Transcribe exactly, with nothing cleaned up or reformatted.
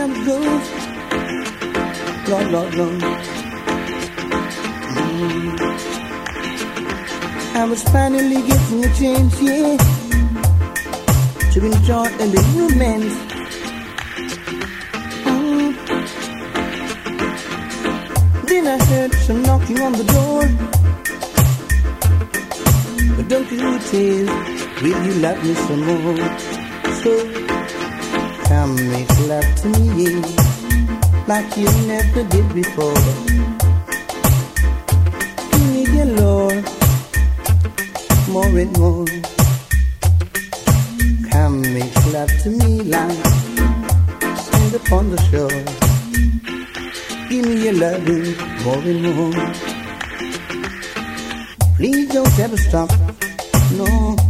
time goes. Lord, Lord, Lord. Mm. I was finally getting a chance, yeah, to enjoy a little romance. Mm. Then I heard some knocking on the door. But don't you tell, will you love me some more? So come make love to me, yeah, like you never did before. Give me your Lord, more and more. Come make love to me like sand upon the shore. Give me your loving, more and more. Please don't ever stop, no.